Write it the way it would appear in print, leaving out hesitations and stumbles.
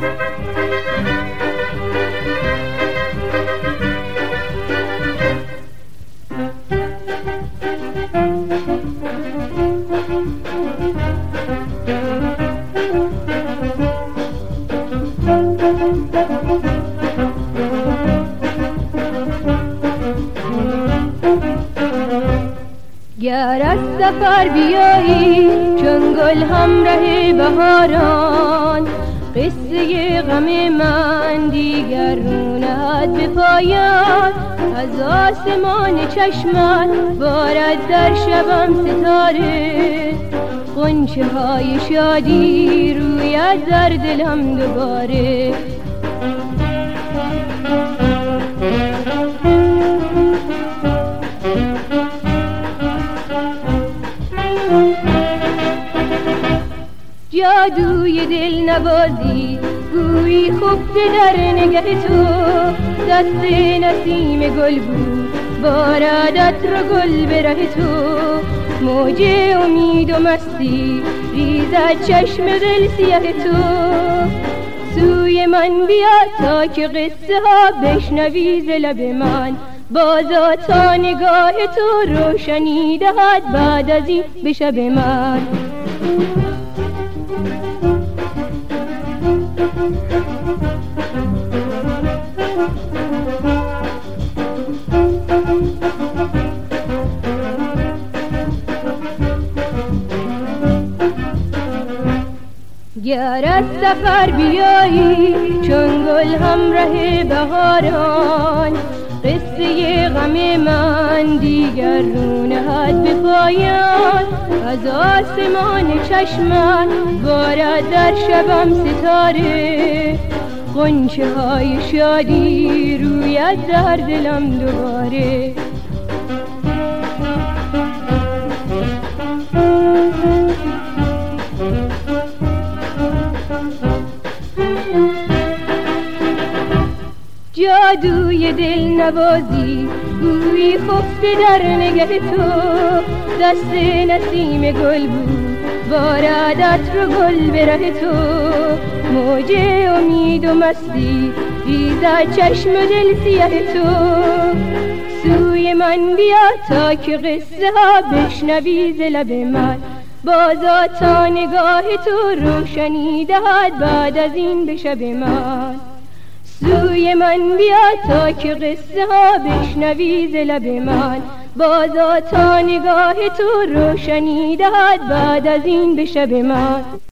گر از سفر بیایی چون گل همراه بهاران، قصه غم من دیگر رو نهد به پایان. از آسمان چشمت بارد در شبم ستاره، غنچه های شادی روید در دلم دوباره. جادوی دل نوازی گویی خفته در نگه تو، دست نسیم گل بود بارد عطر گل به ره تو. موج امید و مستی ریزد چشم دل سیاه تو، سوی من بیا تا که قصه ها بشنوی ز لب من. بازا تا نگاه تو روشنی دهد بعد از این به شب من. گر از سفر بیایی چون گل همراه بهاران، قصه غم من دیگر رو نهد به پایان. از آسمان چشمت بارد در شبم ستاره، غنچه های شادی روید در دلم دوباره. جادوی دل نوازی گویی خفته در نگه تو، دست نسیم گل بود بارد عطر گل به ره تو. موج امید و مستی ریزد چشم دل سیاه تو، سوی من بیا تا که قصه ها بشنوی ز لب من. بازا تا نگاه تو روشنی دهد بعد از این به شب من. سوی من بیا تا که قصه ها بشنوی ز لب من. بازا تا نگاه تو روشنی دهد بعد از این به شب من.